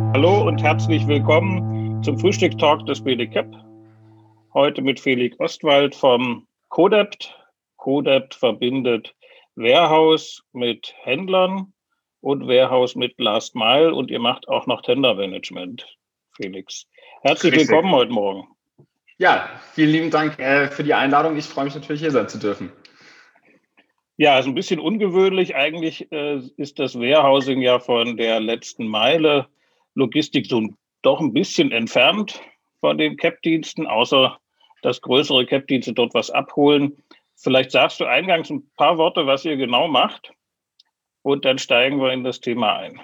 Hallo und herzlich willkommen zum Frühstückstalk des BDCAP. Heute mit Felix Ostwald vom Codept. Codept verbindet Warehouse mit Händlern und Warehouse mit Last Mile und ihr macht auch noch Tender Management, Felix. Herzlich Richtig. willkommen heute Morgen. Ja, vielen lieben Dank für die Einladung. Ich freue mich natürlich, hier sein zu dürfen. Ja, ist ein bisschen ungewöhnlich. Eigentlich ist das Warehousing ja von der letzten Meile Logistik so doch ein bisschen entfernt von den CAP-Diensten, außer dass größere CAP-Dienste dort was abholen. Vielleicht sagst du eingangs ein paar Worte, was ihr genau macht, und dann steigen wir in das Thema ein.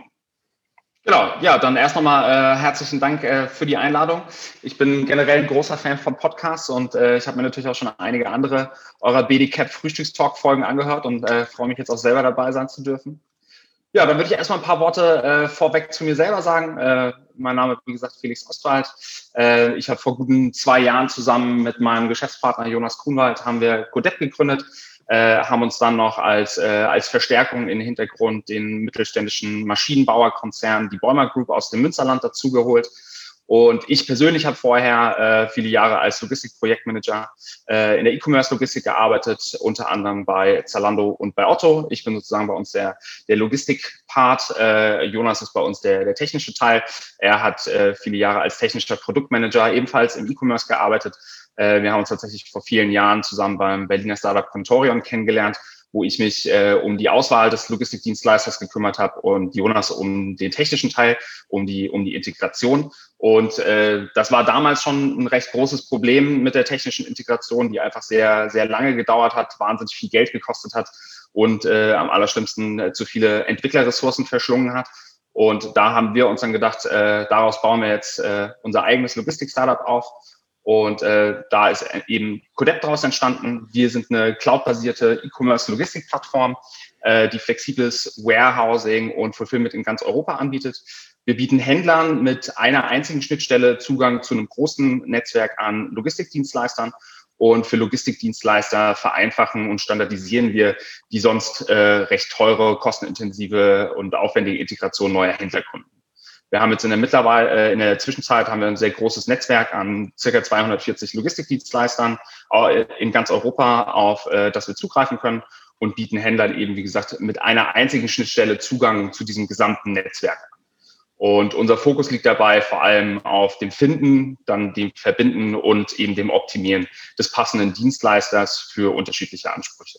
Genau, ja, dann erst nochmal herzlichen Dank für die Einladung. Ich bin generell ein großer Fan von Podcasts und ich habe mir natürlich auch schon einige andere eurer BDCAP Frühstückstalk-Folgen angehört und freue mich jetzt auch selber dabei sein zu dürfen. Ja, dann würde ich erstmal ein paar Worte vorweg zu mir selber sagen. Mein Name ist, wie gesagt, Felix Ostwald. Ich habe vor guten 2 Jahren zusammen mit meinem Geschäftspartner Jonas Grunwald haben wir Codept gegründet, haben uns dann noch als Verstärkung in den Hintergrund den mittelständischen Maschinenbauerkonzern, die Bäumer Group aus dem Münsterland dazugeholt. Und ich persönlich habe vorher viele Jahre als Logistikprojektmanager in der E-Commerce-Logistik gearbeitet, unter anderem bei Zalando und bei Otto. Ich bin sozusagen bei uns der Logistik-Part. Jonas ist bei uns der technische Teil. Er hat viele Jahre als technischer Produktmanager ebenfalls im E-Commerce gearbeitet. Wir haben uns tatsächlich vor vielen Jahren zusammen beim Berliner Startup Contorion kennengelernt, wo ich mich um die Auswahl des Logistikdienstleisters gekümmert habe und Jonas um den technischen Teil, um die Integration. Und das war damals schon ein recht großes Problem mit der technischen Integration, die einfach sehr, sehr lange gedauert hat, wahnsinnig viel Geld gekostet hat und am allerschlimmsten zu viele Entwicklerressourcen verschlungen hat. Und da haben wir uns dann gedacht, daraus bauen wir jetzt unser eigenes Logistik-Startup auf. Und da ist eben Codept daraus entstanden. Wir sind eine cloudbasierte E-Commerce-Logistik-Plattform, die flexibles Warehousing und Fulfillment in ganz Europa anbietet. Wir bieten Händlern mit einer einzigen Schnittstelle Zugang zu einem großen Netzwerk an Logistikdienstleistern. Und für Logistikdienstleister vereinfachen und standardisieren wir die sonst recht teure, kostenintensive und aufwendige Integration neuer Händlerkunden. Wir haben jetzt in der Zwischenzeit haben wir ein sehr großes Netzwerk an ca. 240 Logistikdienstleistern in ganz Europa, auf das wir zugreifen können und bieten Händlern eben, wie gesagt, mit einer einzigen Schnittstelle Zugang zu diesem gesamten Netzwerk. Und unser Fokus liegt dabei vor allem auf dem Finden, dann dem Verbinden und eben dem Optimieren des passenden Dienstleisters für unterschiedliche Ansprüche.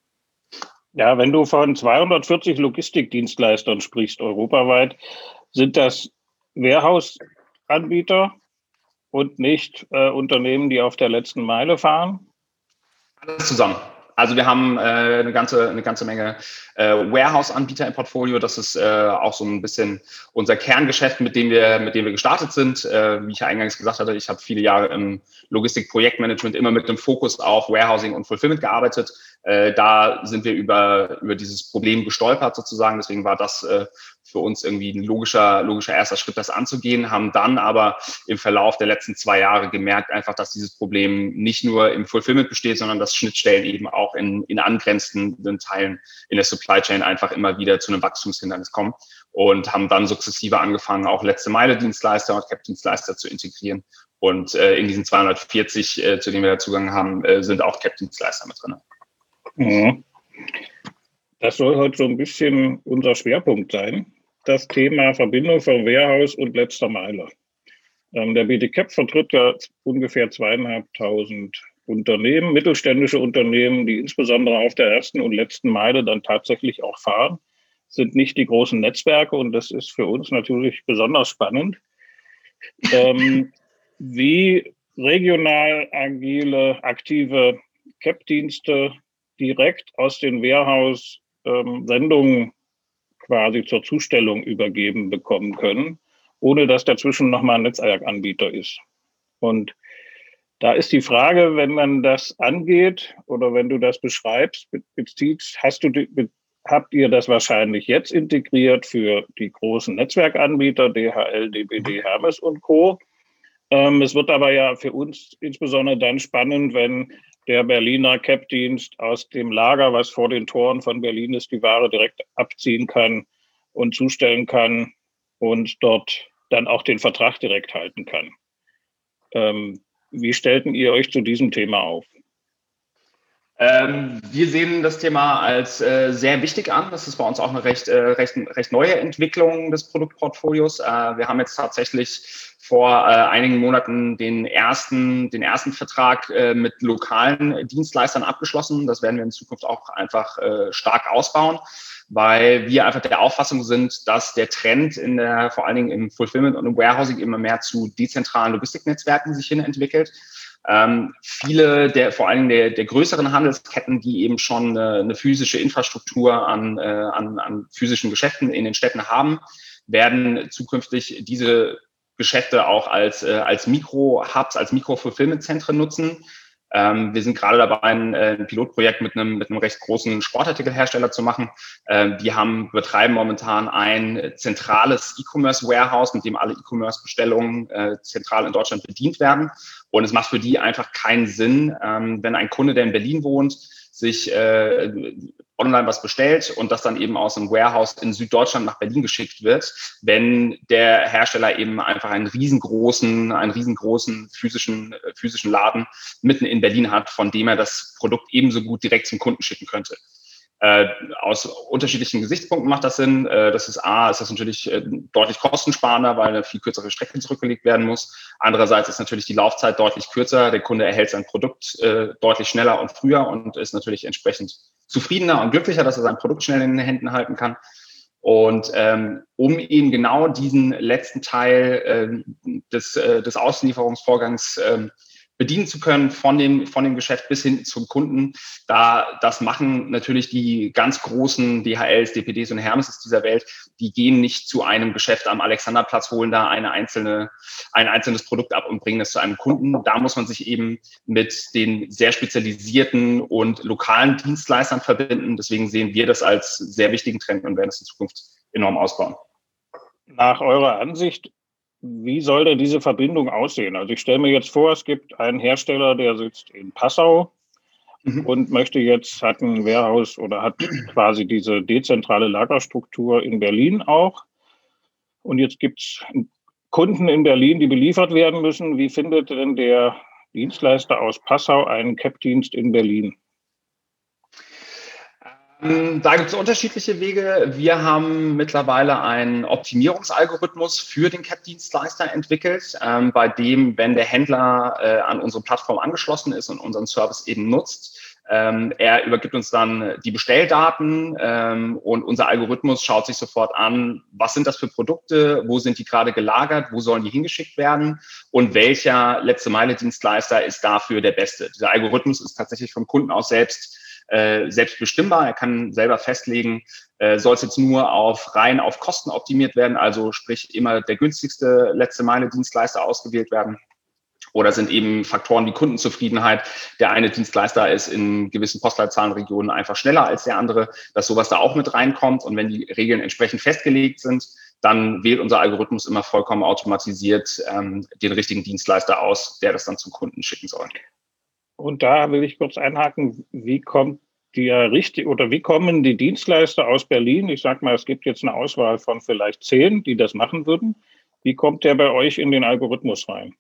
Ja, wenn du von 240 Logistikdienstleistern sprichst, europaweit, sind das Warehouse-Anbieter und nicht Unternehmen, die auf der letzten Meile fahren? Alles zusammen. Also wir haben eine ganze Menge Warehouse-Anbieter im Portfolio. Das ist auch so ein bisschen unser Kerngeschäft, mit dem wir gestartet sind. Wie ich ja eingangs gesagt hatte, ich habe viele Jahre im Logistik-Projektmanagement immer mit dem Fokus auf Warehousing und Fulfillment gearbeitet. Da sind wir über dieses Problem gestolpert sozusagen. Deswegen war das für uns irgendwie ein logischer erster Schritt, das anzugehen, haben dann aber im Verlauf der letzten 2 Jahre gemerkt einfach, dass dieses Problem nicht nur im Fulfillment besteht, sondern dass Schnittstellen eben auch in angrenzenden Teilen in der Supply Chain einfach immer wieder zu einem Wachstumshindernis kommen und haben dann sukzessive angefangen, auch Letzte-Meile-Dienstleister und CAP-Dienstleister zu integrieren. Und in diesen 240, zu denen wir Zugang haben, sind auch CAP-Dienstleister mit drin. Mhm. Das soll heute so ein bisschen unser Schwerpunkt sein, das Thema Verbindung von Warehouse und letzter Meile. Der BDCAP vertritt ja ungefähr 2.500 Unternehmen, mittelständische Unternehmen, die insbesondere auf der ersten und letzten Meile dann tatsächlich auch fahren, sind nicht die großen Netzwerke und das ist für uns natürlich besonders spannend. Wie regional agile, aktive CAP-Dienste direkt aus den Warehouse-Sendungen quasi zur Zustellung übergeben bekommen können, ohne dass dazwischen nochmal ein Netzwerkanbieter ist. Und da ist die Frage, wenn man das angeht oder wenn du das beschreibst, beziehst, habt ihr das wahrscheinlich jetzt integriert für die großen Netzwerkanbieter, DHL, DPD, Hermes und Co. Es wird aber ja für uns insbesondere dann spannend, wenn der Berliner CAP-Dienst aus dem Lager, was vor den Toren von Berlin ist, die Ware direkt abziehen kann und zustellen kann und dort dann auch den Vertrag direkt halten kann. Wie stellten ihr euch zu diesem Thema auf? Wir sehen das Thema als sehr wichtig an. Das ist bei uns auch eine recht neue Entwicklung des Produktportfolios. Wir haben jetzt tatsächlich vor einigen Monaten den ersten Vertrag mit lokalen Dienstleistern abgeschlossen. Das werden wir in Zukunft auch einfach stark ausbauen, weil wir einfach der Auffassung sind, dass der Trend vor allen Dingen im Fulfillment und im Warehousing immer mehr zu dezentralen Logistiknetzwerken sich hin entwickelt. Viele vor allen Dingen der größeren Handelsketten, die eben schon eine physische Infrastruktur an physischen Geschäften in den Städten haben, werden zukünftig diese Geschäfte auch als Mikro-Hubs, als Mikro-Fulfillment-Zentren nutzen. Wir sind gerade dabei, ein Pilotprojekt mit einem recht großen Sportartikelhersteller zu machen. Die betreiben momentan ein zentrales E-Commerce-Warehouse, mit dem alle E-Commerce-Bestellungen zentral in Deutschland bedient werden. Und es macht für die einfach keinen Sinn, wenn ein Kunde, der in Berlin wohnt, sich online was bestellt und das dann eben aus einem Warehouse in Süddeutschland nach Berlin geschickt wird, wenn der Hersteller eben einfach einen riesengroßen physischen Laden mitten in Berlin hat, von dem er das Produkt ebenso gut direkt zum Kunden schicken könnte. Aus unterschiedlichen Gesichtspunkten macht das Sinn. Ist das natürlich deutlich kostensparender, weil eine viel kürzere Strecke zurückgelegt werden muss. Andererseits ist natürlich die Laufzeit deutlich kürzer. Der Kunde erhält sein Produkt deutlich schneller und früher und ist natürlich entsprechend zufriedener und glücklicher, dass er sein Produkt schnell in den Händen halten kann. Und um eben genau diesen letzten Teil des Auslieferungsvorgangs bedienen zu können, von dem Geschäft bis hin zum Kunden. Das machen natürlich die ganz großen DHLs, DPDs und Hermes dieser Welt. Die gehen nicht zu einem Geschäft am Alexanderplatz, holen da ein einzelnes Produkt ab und bringen es zu einem Kunden. Da muss man sich eben mit den sehr spezialisierten und lokalen Dienstleistern verbinden. Deswegen sehen wir das als sehr wichtigen Trend und werden es in Zukunft enorm ausbauen. Nach eurer Ansicht, wie soll denn diese Verbindung aussehen? Also ich stelle mir jetzt vor, es gibt einen Hersteller, der sitzt in Passau und hat ein Warehouse oder hat quasi diese dezentrale Lagerstruktur in Berlin auch. Und jetzt gibt es Kunden in Berlin, die beliefert werden müssen. Wie findet denn der Dienstleister aus Passau einen CAP-Dienst in Berlin? Da gibt es unterschiedliche Wege. Wir haben mittlerweile einen Optimierungsalgorithmus für den CAP-Dienstleister entwickelt, bei dem, wenn der Händler an unsere Plattform angeschlossen ist und unseren Service eben nutzt, er übergibt uns dann die Bestelldaten und unser Algorithmus schaut sich sofort an, was sind das für Produkte, wo sind die gerade gelagert, wo sollen die hingeschickt werden und welcher Letzte-Meile-Dienstleister ist dafür der beste. Dieser Algorithmus ist tatsächlich vom Kunden aus selbst bestimmbar. Er kann selber festlegen, soll es jetzt nur rein auf Kosten optimiert werden, also sprich immer der günstigste Letzte-Meile-Dienstleister ausgewählt werden. Oder sind eben Faktoren wie Kundenzufriedenheit. Der eine Dienstleister ist in gewissen Postleitzahlenregionen einfach schneller als der andere, dass sowas da auch mit reinkommt. Und wenn die Regeln entsprechend festgelegt sind, dann wählt unser Algorithmus immer vollkommen automatisiert den richtigen Dienstleister aus, der das dann zum Kunden schicken soll. Und da will ich kurz einhaken, wie kommen die Dienstleister aus Berlin? Ich sage mal, es gibt jetzt eine Auswahl von vielleicht 10, die das machen würden. Wie kommt der bei euch in den Algorithmus rein?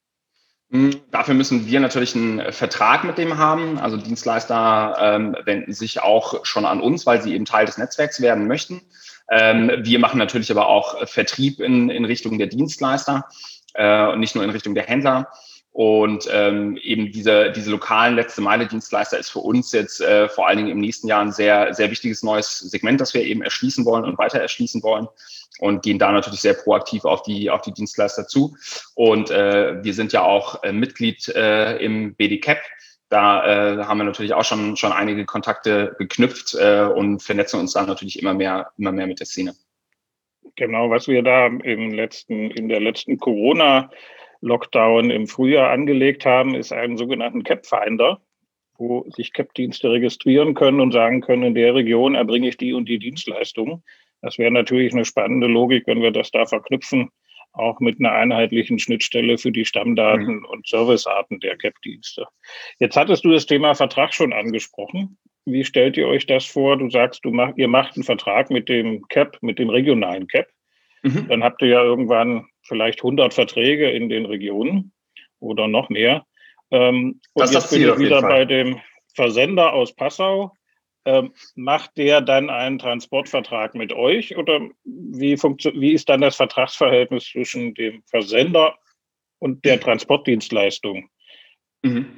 Dafür müssen wir natürlich einen Vertrag mit dem haben. Also Dienstleister wenden sich auch schon an uns, weil sie eben Teil des Netzwerks werden möchten. Wir machen natürlich aber auch Vertrieb in Richtung der Dienstleister und nicht nur in Richtung der Händler. Und eben diese lokalen Letzte-Meile-Dienstleister ist für uns jetzt vor allen Dingen im nächsten Jahr ein sehr, sehr wichtiges neues Segment, das wir eben erschließen wollen und weiter erschließen wollen und gehen da natürlich sehr proaktiv auf die Dienstleister zu. Und wir sind ja auch Mitglied im BDCAP. Da haben wir natürlich auch schon einige Kontakte geknüpft und vernetzen uns dann natürlich immer mehr mit der Szene. Genau, was wir da in der letzten Corona-Lockdown im Frühjahr angelegt haben, ist einen sogenannten CAP-Finder, wo sich CAP-Dienste registrieren können und sagen können, in der Region erbringe ich die und die Dienstleistungen. Das wäre natürlich eine spannende Logik, wenn wir das da verknüpfen, auch mit einer einheitlichen Schnittstelle für die Stammdaten und Servicearten der CAP-Dienste. Jetzt hattest du das Thema Vertrag schon angesprochen. Wie stellt ihr euch das vor? Du sagst, ihr macht einen Vertrag mit dem CAP, mit dem regionalen CAP. Dann habt ihr ja irgendwann vielleicht 100 Verträge in den Regionen oder noch mehr. Und das ist jetzt das bin Ziel ich auf jeden wieder bei Fall. dem Versender aus Passau. Macht der dann einen Transportvertrag mit euch oder wie ist dann das Vertragsverhältnis zwischen dem Versender und der Transportdienstleistung? Mhm.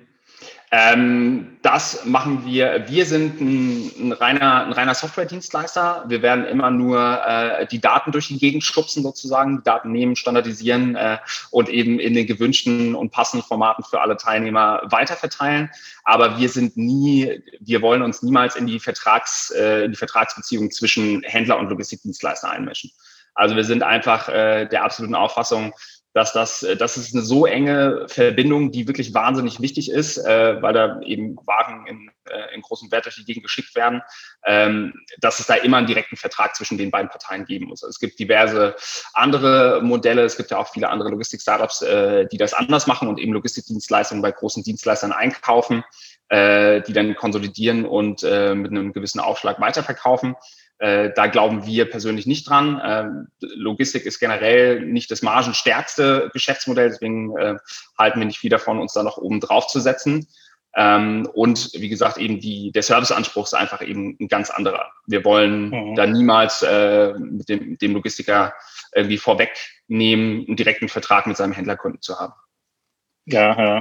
Das machen wir. Wir sind ein reiner Software-Dienstleister. Wir werden immer nur die Daten durch die Gegend schubsen sozusagen, die Daten nehmen, standardisieren und eben in den gewünschten und passenden Formaten für alle Teilnehmer weiterverteilen. Aber wir wollen uns niemals in die Vertragsbeziehung zwischen Händler und Logistikdienstleister einmischen. Also wir sind einfach der absoluten Auffassung, das ist eine so enge Verbindung, die wirklich wahnsinnig wichtig ist, weil da eben Waren in großem Wert durch die Gegend geschickt werden, dass es da immer einen direkten Vertrag zwischen den beiden Parteien geben muss. Es gibt diverse andere Modelle, es gibt ja auch viele andere Logistik-Startups, die das anders machen und eben Logistikdienstleistungen bei großen Dienstleistern einkaufen, die dann konsolidieren und mit einem gewissen Aufschlag weiterverkaufen. Da glauben wir persönlich nicht dran. Logistik ist generell nicht das margenstärkste Geschäftsmodell, deswegen halten wir nicht viel davon, uns da noch oben drauf zu setzen. Und wie gesagt, eben der Serviceanspruch ist einfach eben ein ganz anderer. Wir wollen da niemals mit dem Logistiker irgendwie vorwegnehmen, einen direkten Vertrag mit seinem Händlerkunden zu haben. Ja.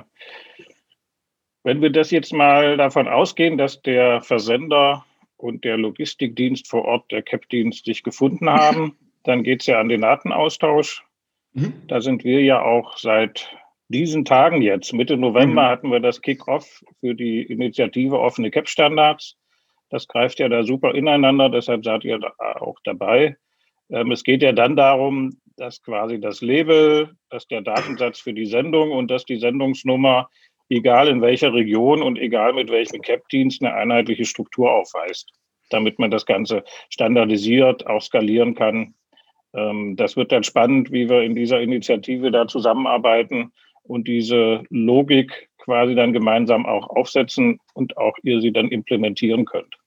Wenn wir das jetzt mal davon ausgehen, dass der Versender und der Logistikdienst vor Ort, der CAP-Dienst, sich gefunden haben, dann geht es ja an den Datenaustausch. Da sind wir ja auch seit diesen Tagen jetzt, Mitte November, hatten wir das Kick-Off für die Initiative Offene CAP-Standards. Das greift ja da super ineinander, deshalb seid ihr da auch dabei. Es geht ja dann darum, dass quasi das Label, dass der Datensatz für die Sendung und dass die Sendungsnummer, egal in welcher Region und egal mit welchem CAP-Dienst, eine einheitliche Struktur aufweist, damit man das Ganze standardisiert, auch skalieren kann. Das wird dann spannend, wie wir in dieser Initiative da zusammenarbeiten und diese Logik quasi dann gemeinsam auch aufsetzen und auch ihr sie dann implementieren könnt.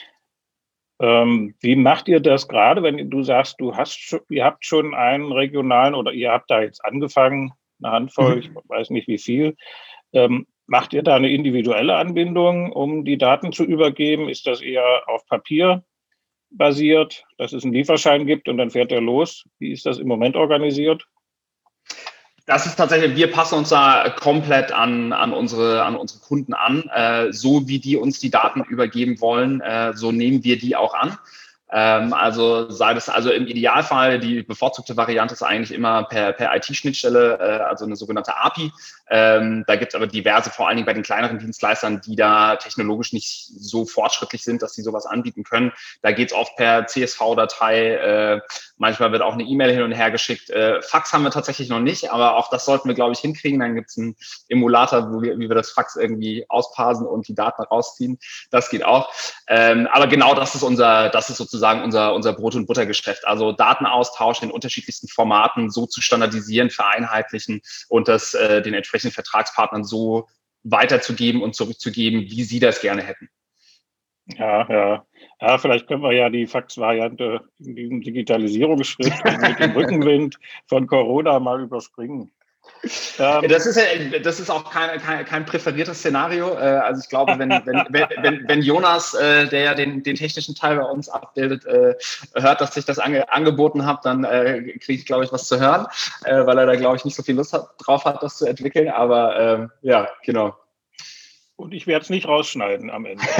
Wie macht ihr das gerade, wenn du sagst, ihr habt schon einen regionalen oder ihr habt da jetzt angefangen, eine Handvoll, ich weiß nicht wie viel. Macht ihr da eine individuelle Anbindung, um die Daten zu übergeben? Ist das eher auf Papier basiert, dass es einen Lieferschein gibt und dann fährt er los? Wie ist das im Moment organisiert? Das ist tatsächlich, wir passen uns da komplett an unsere Kunden an. So wie die uns die Daten übergeben wollen, so nehmen wir die auch an. Also im Idealfall, die bevorzugte Variante ist eigentlich immer per IT-Schnittstelle, also eine sogenannte API. Da gibt es aber diverse, vor allen Dingen bei den kleineren Dienstleistern, die da technologisch nicht so fortschrittlich sind, dass sie sowas anbieten können. Da geht es oft per CSV-Datei. Manchmal wird auch eine E-Mail hin und her geschickt. Fax haben wir tatsächlich noch nicht, aber auch das sollten wir, glaube ich, hinkriegen. Dann gibt es einen Emulator, wie wir das Fax irgendwie ausparsen und die Daten rausziehen. Das geht auch. Aber genau das ist sozusagen unser Brot- und Buttergeschäft. Also Datenaustausch in unterschiedlichsten Formaten so zu standardisieren, vereinheitlichen und das den entsprechenden Vertragspartnern so weiterzugeben und zurückzugeben, wie sie das gerne hätten. Ja, vielleicht können wir ja die Fax-Variante in diesem Digitalisierungsschritt und mit dem Rückenwind von Corona mal überspringen. Das ist auch kein präferiertes Szenario. Also ich glaube, wenn Jonas, der ja den technischen Teil bei uns abbildet, hört, dass ich das angeboten habe, dann kriege ich, glaube ich, was zu hören, weil er da, glaube ich, nicht so viel Lust drauf hat, das zu entwickeln. Aber ja, genau. Und ich werde es nicht rausschneiden am Ende.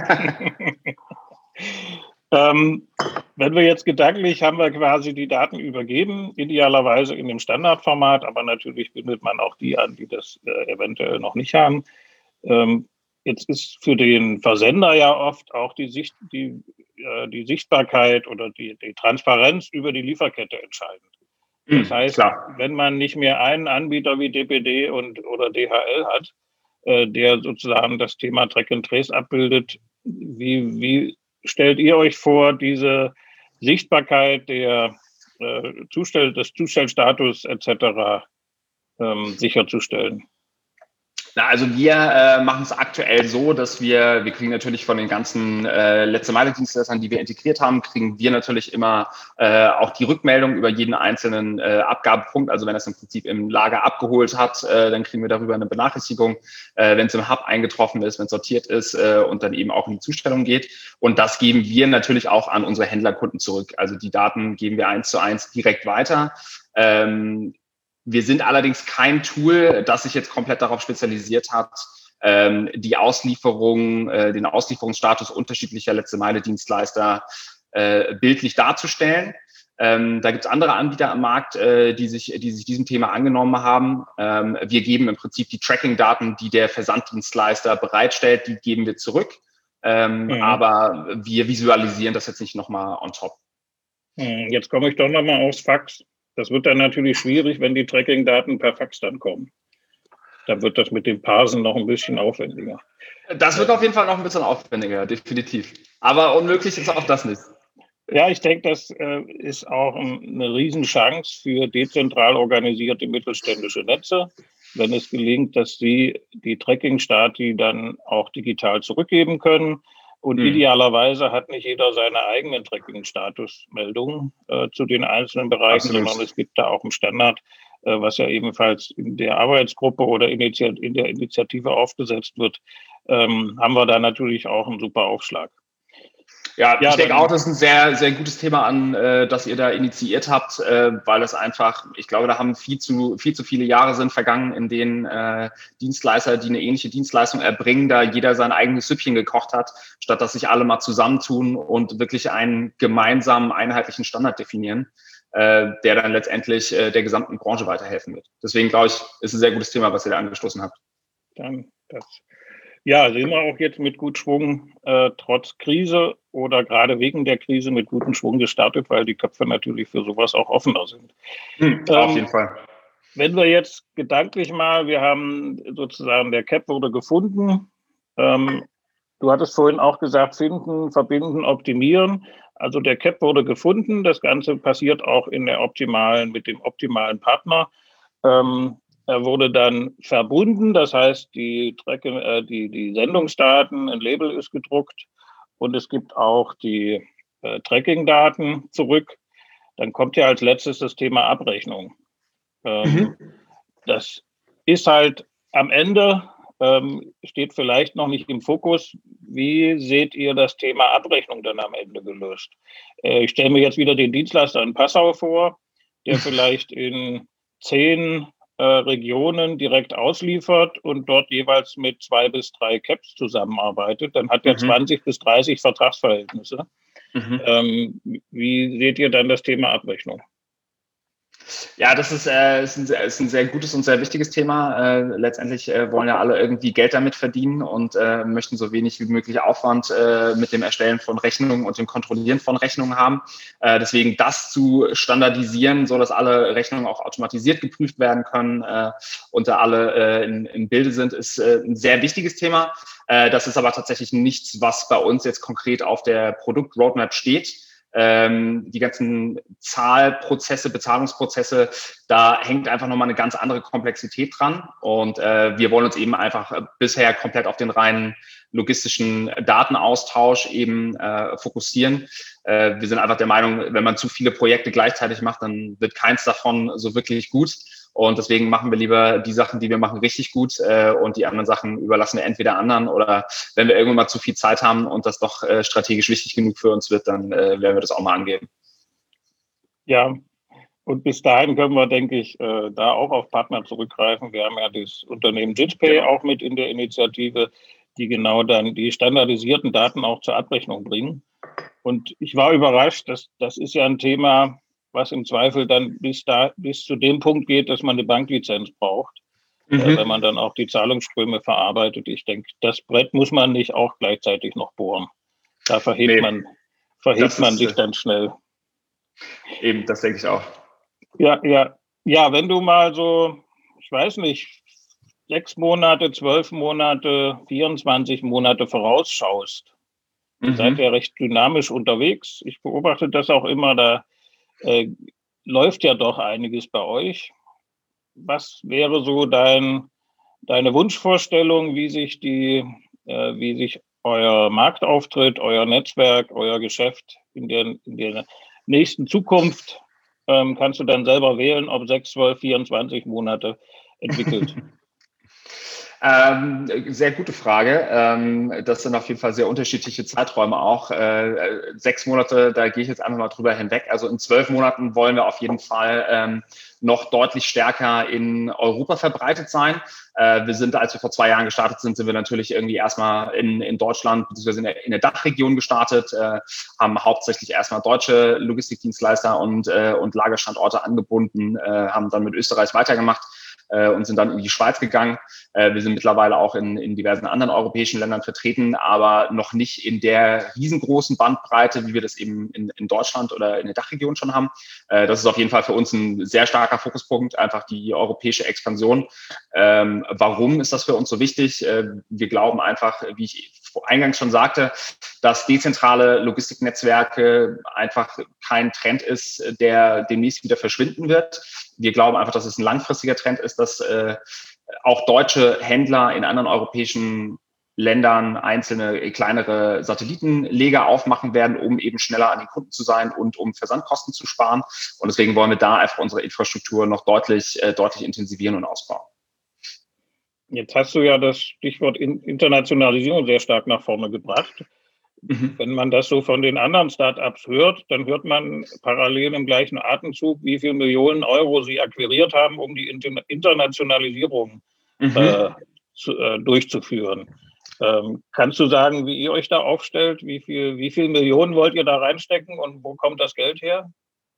Wenn wir jetzt gedanklich haben wir quasi die Daten übergeben, idealerweise in dem Standardformat, aber natürlich bindet man auch die an, die das eventuell noch nicht haben. Jetzt ist für den Versender ja oft auch die Sichtbarkeit oder die Transparenz über die Lieferkette entscheidend. Das heißt, wenn man nicht mehr einen Anbieter wie DPD oder DHL hat, der sozusagen das Thema Track and Trace abbildet, wie stellt ihr euch vor, diese Sichtbarkeit des Zustellstatus etc. Sicherzustellen? Na, also wir machen es aktuell so, dass wir kriegen natürlich von den ganzen Letzte-Meile-Dienstleistern, die wir integriert haben, kriegen wir natürlich immer auch die Rückmeldung über jeden einzelnen Abgabepunkt. Also wenn es im Prinzip im Lager abgeholt hat, dann kriegen wir darüber eine Benachrichtigung, wenn es im Hub eingetroffen ist, wenn es sortiert ist und dann eben auch in die Zustellung geht. Und das geben wir natürlich auch an unsere Händlerkunden zurück. Also die Daten geben wir 1:1 direkt weiter. Wir sind allerdings kein Tool, das sich jetzt komplett darauf spezialisiert hat, die Auslieferung, den Auslieferungsstatus unterschiedlicher Letzte-Meile-Dienstleister bildlich darzustellen. Da gibt es andere Anbieter am Markt, die sich diesem Thema angenommen haben. Wir geben im Prinzip die Tracking-Daten, die der Versanddienstleister bereitstellt, die geben wir zurück. Aber wir visualisieren das jetzt nicht nochmal on top. Jetzt komme ich doch nochmal aufs Fax. Das wird dann natürlich schwierig, wenn die Tracking-Daten per Fax dann kommen. Da wird das mit dem Parsen noch ein bisschen aufwendiger. Das wird auf jeden Fall noch ein bisschen aufwendiger, definitiv. Aber unmöglich ist auch das nicht. Ja, ich denke, das ist auch eine Riesenchance für dezentral organisierte mittelständische Netze, wenn es gelingt, dass sie die Tracking-Stati dann auch digital zurückgeben können. Und idealerweise hat nicht jeder seine eigenen Tracking-Statusmeldungen zu den einzelnen Bereichen, sondern es gibt da auch einen Standard, was ja ebenfalls in der Arbeitsgruppe oder in der Initiative aufgesetzt wird, haben wir da natürlich auch einen super Aufschlag. Ja, ich denke auch, das ist ein sehr, sehr gutes Thema das ihr da initiiert habt, weil es einfach, ich glaube, da haben viel zu viele Jahre sind vergangen, in denen Dienstleister, die eine ähnliche Dienstleistung erbringen, da jeder sein eigenes Süppchen gekocht hat, statt dass sich alle mal zusammentun und wirklich einen gemeinsamen, einheitlichen Standard definieren, der dann letztendlich der gesamten Branche weiterhelfen wird. Deswegen glaube ich, ist ein sehr gutes Thema, was ihr da angestoßen habt. Dann ja, sehen wir auch jetzt mit gut Schwung, trotz Krise oder gerade wegen der Krise mit gutem Schwung gestartet, weil die Köpfe natürlich für sowas auch offener sind. Auf jeden Fall. Wenn wir jetzt gedanklich mal, wir haben sozusagen, der Cap wurde gefunden. Du hattest vorhin auch gesagt, finden, verbinden, optimieren. Also der Cap wurde gefunden. Das Ganze passiert auch mit dem optimalen Partner. Er wurde dann verbunden, das heißt, die Sendungsdaten, ein Label ist gedruckt und es gibt auch die Tracking-Daten zurück. Dann kommt ja als letztes das Thema Abrechnung. Das ist halt am Ende, steht vielleicht noch nicht im Fokus. Wie seht ihr das Thema Abrechnung dann am Ende gelöst? Ich stelle mir jetzt wieder den Dienstleister in Passau vor, der vielleicht in 10 Regionen direkt ausliefert und dort jeweils mit 2 bis 3 Caps zusammenarbeitet, dann hat er 20 bis 30 Vertragsverhältnisse. Wie seht ihr dann das Thema Abrechnung? Ja, das ist ein sehr gutes und sehr wichtiges Thema. Letztendlich wollen ja alle irgendwie Geld damit verdienen und möchten so wenig wie möglich Aufwand mit dem Erstellen von Rechnungen und dem Kontrollieren von Rechnungen haben. Deswegen das zu standardisieren, so dass alle Rechnungen auch automatisiert geprüft werden können und da alle im Bilde sind, ist ein sehr wichtiges Thema. Das ist aber tatsächlich nichts, was bei uns jetzt konkret auf der Produktroadmap steht. Die ganzen Zahlprozesse, Bezahlungsprozesse, da hängt einfach nochmal eine ganz andere Komplexität dran. Und wir wollen uns eben einfach bisher komplett auf den reinen logistischen Datenaustausch eben fokussieren. Wir sind einfach der Meinung, wenn man zu viele Projekte gleichzeitig macht, dann wird keins davon so wirklich gut. Und deswegen machen wir lieber die Sachen, die wir machen, richtig gut und die anderen Sachen überlassen wir entweder anderen oder wenn wir irgendwann mal zu viel Zeit haben und das doch strategisch wichtig genug für uns wird, dann werden wir das auch mal angehen. Ja, und bis dahin können wir, denke ich, da auch auf Partner zurückgreifen. Wir haben ja das Unternehmen JITPay auch mit in der Initiative, die genau dann die standardisierten Daten auch zur Abrechnung bringen. Und ich war überrascht, das ist ja ein Thema, was im Zweifel dann bis zu dem Punkt geht, dass man eine Banklizenz braucht, wenn man dann auch die Zahlungsströme verarbeitet. Ich denke, das Brett muss man nicht auch gleichzeitig noch bohren. Da verhebt man sich dann schnell. Eben, das denke ich auch. Ja, wenn du mal so, ich weiß nicht, 6 Monate, 12 Monate, 24 Monate vorausschaust, seid ihr recht dynamisch unterwegs. Ich beobachte das auch immer, da läuft ja doch einiges bei euch. Was wäre so dein deine Wunschvorstellung, wie sich euer Marktauftritt, euer Netzwerk, euer Geschäft in der nächsten Zukunft, kannst du dann selber wählen, ob 6, 12, 24 Monate entwickelt? Sehr gute Frage. Das sind auf jeden Fall sehr unterschiedliche Zeiträume auch. 6 Monate, da gehe ich jetzt einfach mal drüber hinweg. Also in 12 Monaten wollen wir auf jeden Fall noch deutlich stärker in Europa verbreitet sein. Wir sind, als wir vor 2 Jahren gestartet sind, wir natürlich irgendwie erstmal in Deutschland bzw. in der Dachregion gestartet, haben hauptsächlich erstmal deutsche Logistikdienstleister und Lagerstandorte angebunden, haben dann mit Österreich weitergemacht und sind dann in die Schweiz gegangen. Wir sind mittlerweile auch in diversen anderen europäischen Ländern vertreten, aber noch nicht in der riesengroßen Bandbreite, wie wir das eben in Deutschland oder in der Dachregion schon haben. Das ist auf jeden Fall für uns ein sehr starker Fokuspunkt, einfach die europäische Expansion. Warum ist das für uns so wichtig? Wir glauben einfach, wie ich eingangs schon sagte, dass dezentrale Logistiknetzwerke einfach kein Trend ist, der demnächst wieder verschwinden wird. Wir glauben einfach, dass es ein langfristiger Trend ist, dass auch deutsche Händler in anderen europäischen Ländern einzelne kleinere Satellitenleger aufmachen werden, um eben schneller an den Kunden zu sein und um Versandkosten zu sparen. Und deswegen wollen wir da einfach unsere Infrastruktur noch deutlich intensivieren und ausbauen. Jetzt hast du ja das Stichwort Internationalisierung sehr stark nach vorne gebracht. Wenn man das so von den anderen Startups hört, dann hört man parallel im gleichen Atemzug, wie viel Millionen Euro sie akquiriert haben, um die Internationalisierung durchzuführen. Kannst du sagen, wie ihr euch da aufstellt? Wie viel Millionen wollt ihr da reinstecken und wo kommt das Geld her?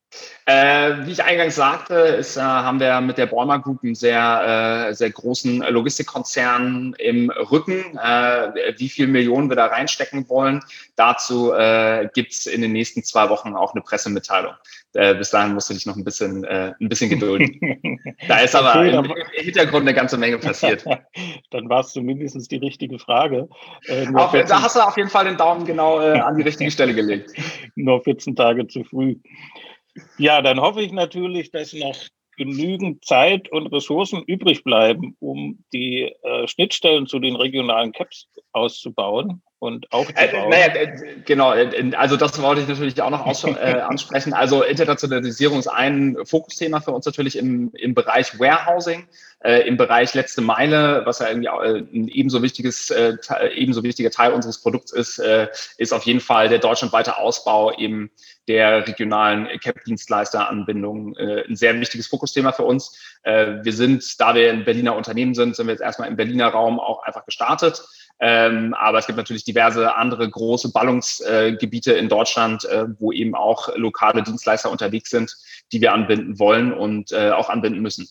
Wie ich eingangs sagte, haben wir mit der Bäumer Group einen sehr großen Logistikkonzern im Rücken. Wie viel Millionen wir da reinstecken wollen, dazu gibt es in den nächsten 2 Wochen auch eine Pressemitteilung. Bis dahin musst du dich noch ein bisschen gedulden. Da ist aber im Hintergrund eine ganze Menge passiert. Dann war es zumindest die richtige Frage. Da hast du auf jeden Fall den Daumen genau an die richtige Stelle gelegt. Nur 14 Tage zu früh. Ja, dann hoffe ich natürlich, dass noch genügend Zeit und Ressourcen übrig bleiben, um die Schnittstellen zu den regionalen Caps auszubauen und aufzubauen. Genau. Also das wollte ich natürlich auch noch ansprechen. Also Internationalisierung ist ein Fokusthema für uns natürlich im Bereich Warehousing, im Bereich letzte Meile, was ja irgendwie ein ebenso wichtiger Teil unseres Produkts ist auf jeden Fall der deutschlandweite Ausbau eben der regionalen CAP-Dienstleisteranbindung ein sehr wichtiges Fokusthema für uns. Wir sind, da wir ein Berliner Unternehmen sind wir jetzt erstmal im Berliner Raum auch einfach gestartet. Aber es gibt natürlich diverse andere große Ballungsgebiete in Deutschland, wo eben auch lokale Dienstleister unterwegs sind, die wir anbinden wollen und auch anbinden müssen.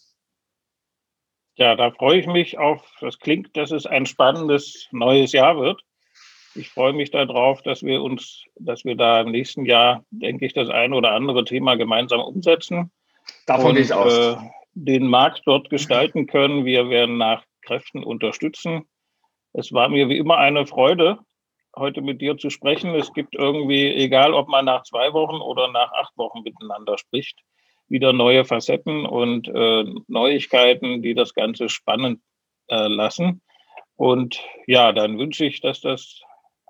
Ja, da freue ich mich auf. Das klingt, dass es ein spannendes neues Jahr wird. Ich freue mich darauf, dass wir da im nächsten Jahr, denke ich, das ein oder andere Thema gemeinsam umsetzen. Davon gehe ich aus. Den Markt dort gestalten können. Wir werden nach Kräften unterstützen. Es war mir wie immer eine Freude, heute mit dir zu sprechen. Es gibt irgendwie, egal ob man nach 2 Wochen oder nach 8 Wochen miteinander spricht, wieder neue Facetten und Neuigkeiten, die das Ganze spannend lassen. Und ja, dann wünsche ich, dass das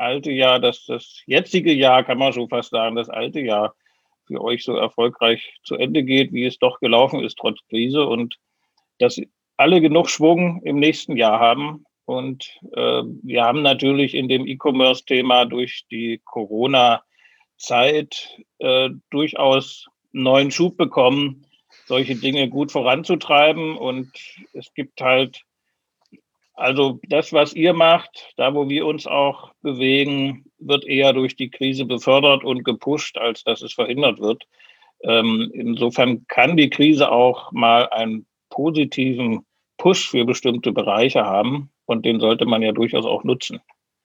jetzige Jahr, kann man schon fast sagen, das alte Jahr für euch so erfolgreich zu Ende geht, wie es doch gelaufen ist, trotz Krise, und dass alle genug Schwung im nächsten Jahr haben. Und wir haben natürlich in dem E-Commerce-Thema durch die Corona-Zeit durchaus neuen Schub bekommen, solche Dinge gut voranzutreiben. Und es gibt halt, also das, was ihr macht, da wo wir uns auch bewegen, wird eher durch die Krise befördert und gepusht, als dass es verhindert wird. Insofern kann die Krise auch mal einen positiven Push für bestimmte Bereiche haben, und den sollte man ja durchaus auch nutzen.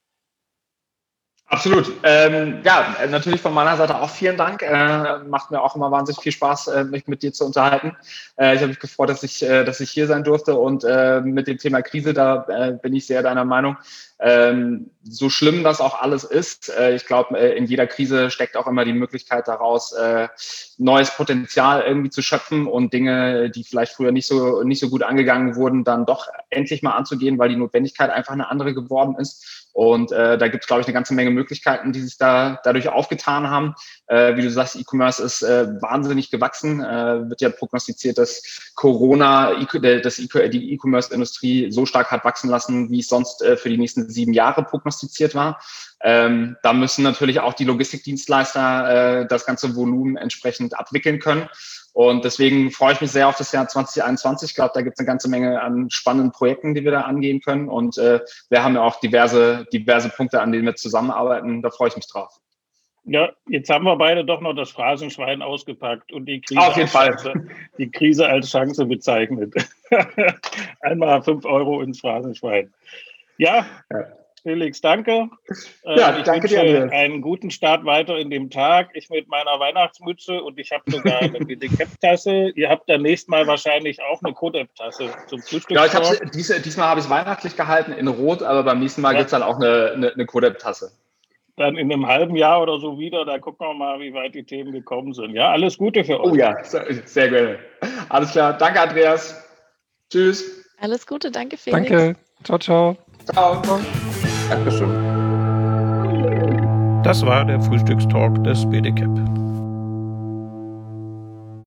Absolut. Ja, natürlich von meiner Seite auch vielen Dank. Macht mir auch immer wahnsinnig viel Spaß, mich mit dir zu unterhalten. Ich habe mich gefreut, dass ich hier sein durfte, und mit dem Thema Krise, da bin ich sehr deiner Meinung. so schlimm das auch alles ist, ich glaube, in jeder Krise steckt auch immer die Möglichkeit daraus, neues Potenzial irgendwie zu schöpfen und Dinge, die vielleicht früher nicht so gut angegangen wurden, dann doch endlich mal anzugehen, weil die Notwendigkeit einfach eine andere geworden ist. Und da gibt es, glaube ich, eine ganze Menge Möglichkeiten, die sich dadurch aufgetan haben. Wie du sagst, E-Commerce ist wahnsinnig gewachsen. Wird ja prognostiziert, dass Corona die E-Commerce-Industrie so stark hat wachsen lassen, wie es sonst für die nächsten 7 Jahre prognostiziert war. Da müssen natürlich auch die Logistikdienstleister das ganze Volumen entsprechend abwickeln können. Und deswegen freue ich mich sehr auf das Jahr 2021. Ich glaube, da gibt es eine ganze Menge an spannenden Projekten, die wir da angehen können. Und wir haben ja auch diverse Punkte, an denen wir zusammenarbeiten. Da freue ich mich drauf. Ja, jetzt haben wir beide doch noch das Phrasenschwein ausgepackt und die Krise als Chance bezeichnet. Einmal 5 € ins Phrasenschwein. Ja. Felix, danke. Ja, ich danke dir. Einen guten Start weiter in dem Tag. Ich mit meiner Weihnachtsmütze und ich habe sogar eine BDCap-Tasse. Ihr habt dann nächstes Mal wahrscheinlich auch eine Codep-Tasse zum Frühstück. Ja, diesmal habe ich es weihnachtlich gehalten in Rot, aber beim nächsten Mal gibt es dann auch eine Codep-Tasse. Dann in einem halben Jahr oder so wieder, da gucken wir mal, wie weit die Themen gekommen sind. Ja, alles Gute für euch. Oh ja, sehr gerne. Alles klar. Danke, Andreas. Tschüss. Alles Gute, danke, Felix. Danke. Ciao, ciao. Ciao. Dankeschön. Das war der Frühstückstalk des BDCap.